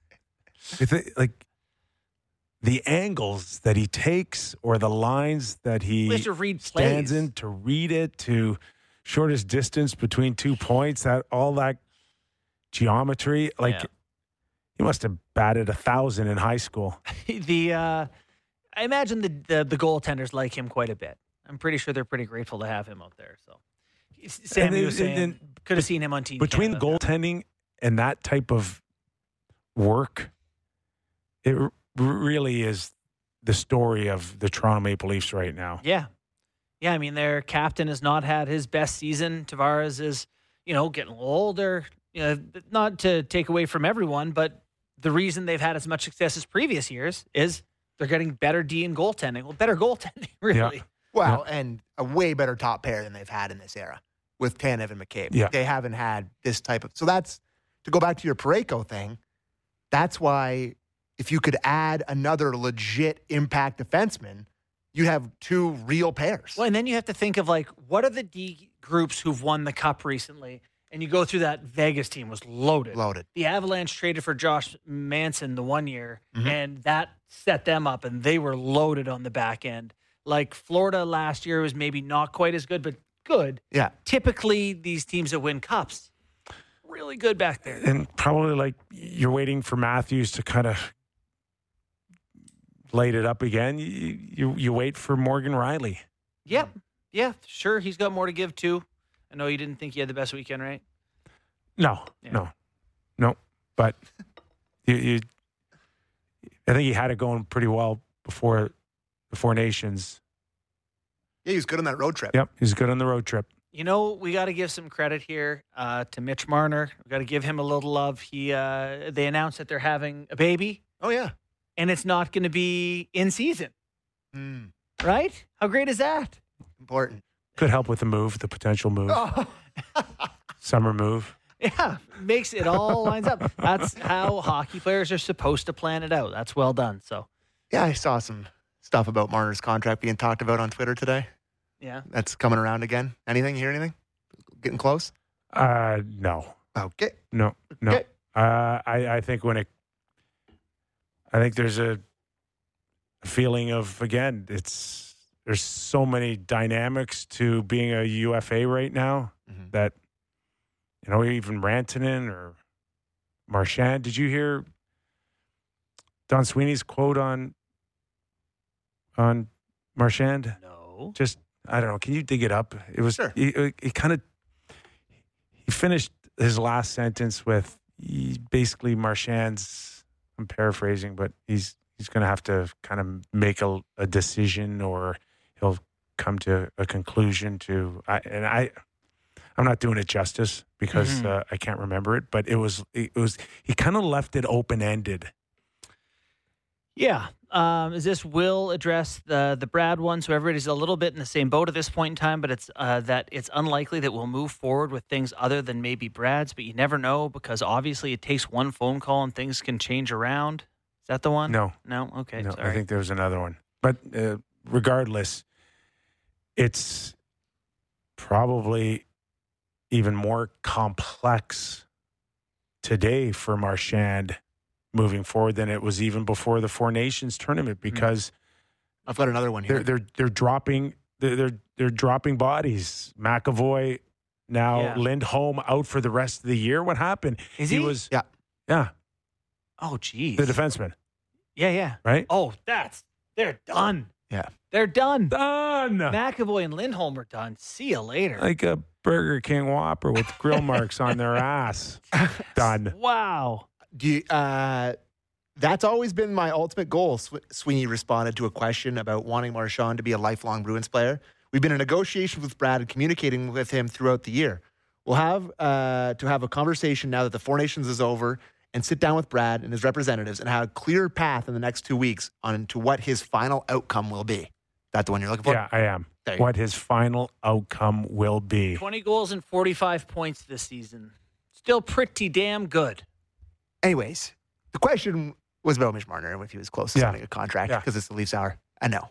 it, like the angles that he takes or the lines that he, he to read stands plays. in to read it to. Shortest distance between two points, that all that geometry, like yeah. he must have batted a thousand in high school. the uh, I imagine the, the the goaltenders like him quite a bit. I'm pretty sure they're pretty grateful to have him out there. So, Sammy and, was saying, and, could have seen him on Team between Canada. goaltending and that type of work. It r- really is the story of the Toronto Maple Leafs right now. Yeah. Yeah, I mean, their captain has not had his best season. Tavares is, you know, getting older. You know, not to take away from everyone, but the reason they've had as much success as previous years is they're getting better D and goaltending. Well, better goaltending, really. Yeah. Well, yeah. And a way better top pair than they've had in this era with Tanev and McCabe. Yeah. They haven't had this type of... So that's, to go back to your Parayko thing, that's why if you could add another legit impact defenseman, you have two real pairs. Well, and then you have to think of, like, what are the D groups who've won the Cup recently? And you go through that Vegas team was loaded. Loaded. The Avalanche traded for Josh Manson the one year, Mm-hmm. and that set them up, and they were loaded on the back end. Like Florida last year was maybe not quite as good, but good. Yeah. Typically, these teams that win Cups, really good back there. And probably like you're waiting for Matthews to kind of light it up again. You, you you wait for Morgan Riley. Yep. Yeah, sure. He's got more to give, too. I know you didn't think he had the best weekend, right? No, Yeah. no, no. But you, you, I think he had it going pretty well before the Four Nations. Yeah, he was good on that road trip. Yep, he's good on the road trip. You know, we got to give some credit here uh, to Mitch Marner. We got to give him a little love. He uh, they announced that they're having a baby, Oh, yeah. and it's not going to be in season, Mm, right? How great is that? important. Could help with the move, the potential move, Oh. summer move. Yeah, makes it all lines up. That's how hockey players are supposed to plan it out. That's well done. So, Yeah, I saw some stuff about Marner's contract being talked about on Twitter today. yeah. That's coming around again. Anything? Hear anything? Getting close? Uh, no, Okay. no, no. Okay. Uh, I I think when it, I think there's a feeling of again, it's there's so many dynamics to being a U F A right now Mhm. that you know even Rantanen or Marchand. Did you hear Don Sweeney's quote on on Marchand? No. Just I don't know. Can you dig it up? It was. Sure. It, it kind of. He finished his last sentence with he, basically Marchand's. I'm paraphrasing, but he's he's going to have to kind of make a, a decision, or he'll come to a conclusion. To I, and I, I'm not doing it justice because mm-hmm. uh, I can't remember it, but it was it was he kind of left it open ended. Yeah. Um, is this will address the the Brad one? So everybody's a little bit in the same boat at this point in time, but it's uh, that it's unlikely that we'll move forward with things other than maybe Brad's, but you never know because obviously it takes one phone call and things can change around. Is that the one? No. No? Okay. No, sorry. I think there was another one. But uh, regardless, it's probably even more complex today for Marchand moving forward than it was even before the Four Nations tournament because I've got another one here. They're they're they're dropping they're they're, they're dropping bodies. McAvoy now Yeah. Lindholm out for the rest of the year. What happened? Is he? was Yeah. yeah Oh, geez. the defenseman, Yeah, yeah. right? Oh, that's they're done. Yeah. They're done. Done. McAvoy and Lindholm are done. See you later. Like a Burger King Whopper with grill marks on their ass. Done. Wow. Do you, uh, that's always been my ultimate goal. Sw- Sweeney responded to a question about wanting Marchand to be a lifelong Bruins player. We've been in negotiations with Brad and communicating with him throughout the year. We'll have uh, to have a conversation now that the Four Nations is over and sit down with Brad and his representatives and have a clear path in the next two weeks on to what his final outcome will be. That the one you're looking for? Yeah, I am. There you go. What his final outcome will be. twenty goals and forty-five points this season. Still pretty damn good. Anyways, the question was about Mitch Marner and if he was close to Yeah. signing a contract Yeah. because it's the Leafs hour. I know.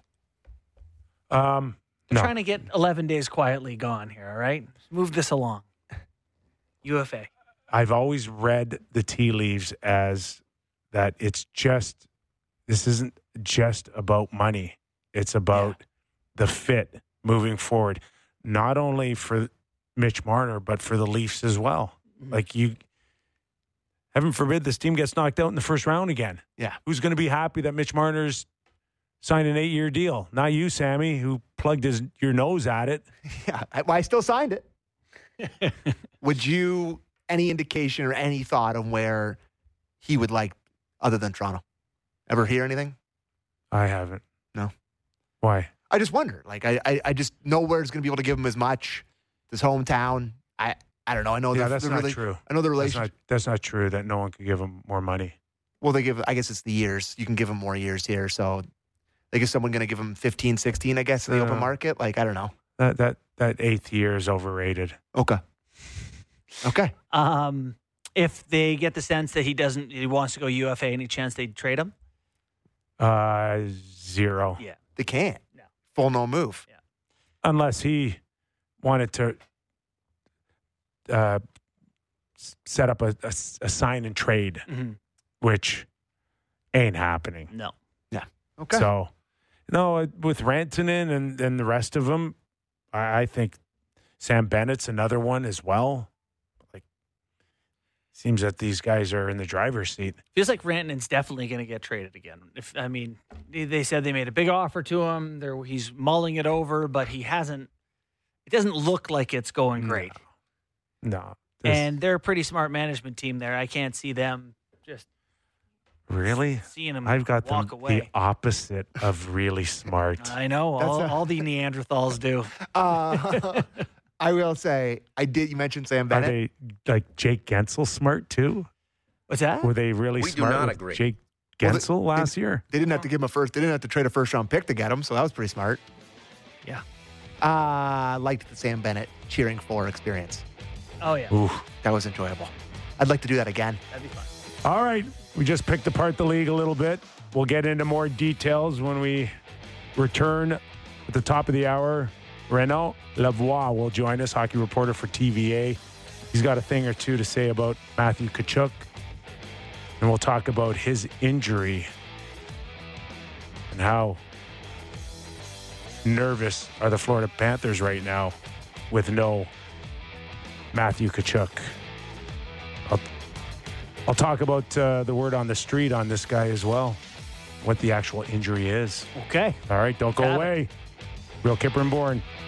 Um, They're no. trying to get eleven days quietly gone here, all right? Move this along. U F A. I've always read the tea leaves as that it's just, this isn't just about money. It's about the fit moving forward, not only for Mitch Marner, but for the Leafs as well. Mm-hmm. Like you, heaven forbid this team gets knocked out in the first round again. Yeah. Who's going to be happy that Mitch Marner's signed an eight-year deal? Not you, Sammy, who plugged his your nose at it. Yeah, I, well, I still signed it. Would you, any indication or any thought on where he would like, other than Toronto? Ever hear anything? I haven't. No. Why? I just wonder. Like, I, I, I just nowhere's going to be able to give him as much. His hometown. I, I don't know. I know. Yeah, the- that's the not rela- true. I know the That's relationship. not, that's not true that no one could give him more money. Well, they give. I guess it's the years. You can give him more years here. So, like, is someone going to give him fifteen, sixteen, I guess, in the Uh, open market? Like, I don't know. That that that eighth year is overrated. Okay. Okay. Um, if they get the sense that he doesn't, he wants to go U F A, any chance they'd trade him? Uh, zero. Yeah. They can't. No. Full no move. Unless he wanted to uh, s- set up a, a s- a sign and trade, Mm-hmm. which ain't happening. No. Okay. So, no, with Rantanen and, and the rest of them, I, I think Sam Bennett's another one as well. Like, seems that these guys are in the driver's seat. Feels like Rantanen's definitely going to get traded again. If I mean, they, they said they made a big offer to him. There, he's mulling it over, but he hasn't. It doesn't look like it's going great. No. This- And they're a pretty smart management team there. I can't see them just really? seeing him I've got walk them away. the opposite of really smart. I know That's all, a- all the Neanderthals do. Uh, I will say, I did. You mentioned Sam Are Bennett. they like Jake Gensel smart too? What's that? Were they really We do smart not with agree. Jake Well, they- Gensel last year? They didn't have to give him a first. They didn't have to trade a first round pick to get him, so that was pretty smart. Yeah. Uh, I liked the Sam Bennett cheering for experience. Oh yeah. Ooh. That was enjoyable. I'd like to do that again. That'd be fun. All right. We just picked apart the league a little bit. We'll get into more details when we return at the top of the hour. Renaud Lavoie will join us, hockey reporter for T V A. He's got a thing or two to say about Matthew Tkachuk. And we'll talk about his injury and how nervous are the Florida Panthers right now with no Matthew Tkachuk. I'll, I'll talk about uh, the word on the street on this guy as well, what the actual injury is. Okay. All right, don't go Got it. away. Real Kipper and Bourne.